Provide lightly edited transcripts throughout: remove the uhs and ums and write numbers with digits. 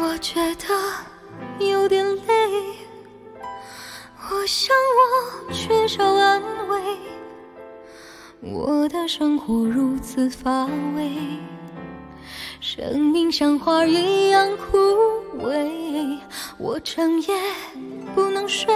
我觉得有点累，我想我缺少安慰，我的生活如此乏味，生命像花一样枯萎，我整夜不能睡，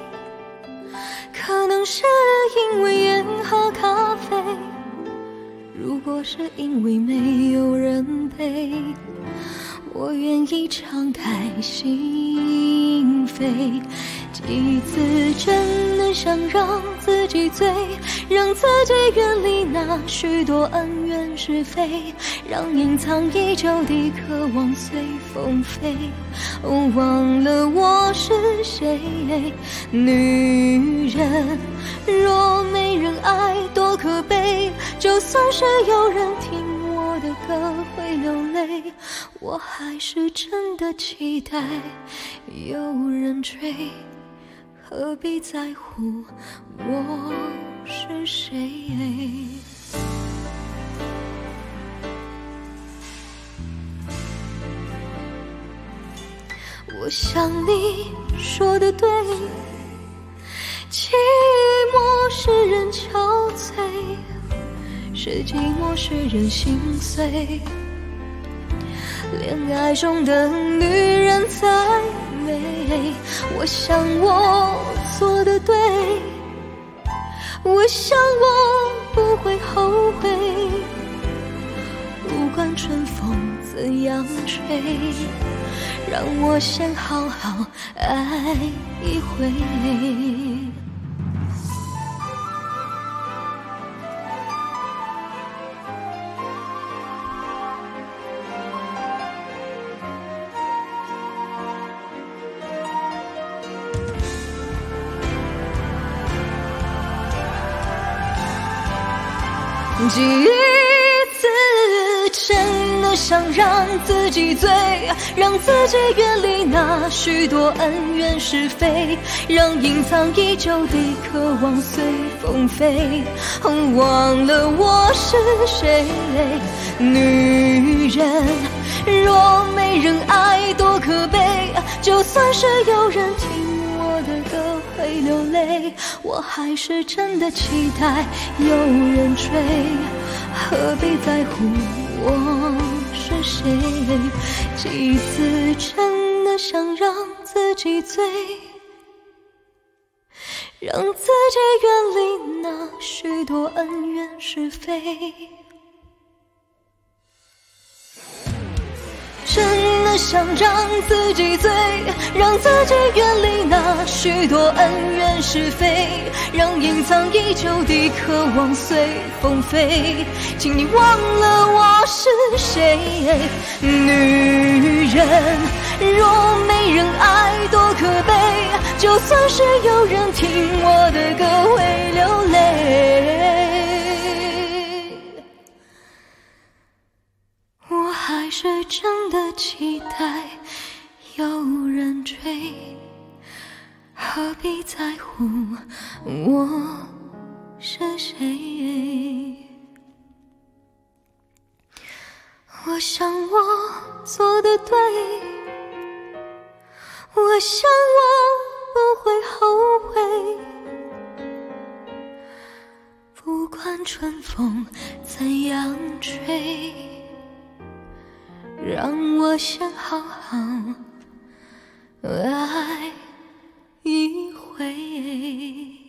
可能是因为烟和咖啡，如果是因为没有人陪，我愿意敞开心扉，几次真的想让自己醉，让自己远离那许多恩怨是非，让隐藏已久的渴望随风飞。忘了我是谁，女人若没人爱多可悲，就算是有人听我的歌会流泪，我还是真的期待有人追，何必在乎我是谁。我想你说的对，寂寞使人憔悴，是寂寞使人心碎，恋爱中的女人才美。我想我做得对，我想我不会后悔，不管春风怎样吹，让我先好好爱一回。几次真的想让自己醉，让自己远离那许多恩怨是非，让隐藏已久的渴望随风飞。忘了我是谁，女人若没人爱多可悲，就算是有人听我的歌会流泪，我还是真的期待有人追，何必在乎我是谁。几次真的想让自己醉，让自己远离那许多恩怨是非，真的想让自己醉，让自己远离那许多恩怨是非，让隐藏已久的渴望随风飞。请你忘了我是谁，女人若没人爱多可悲，就算是有人听我的歌会流泪，我还是真的期待有人追，何必在乎我是谁。我想我做得对，我想我不会后悔，不管春风怎样吹，让我先好好爱一回。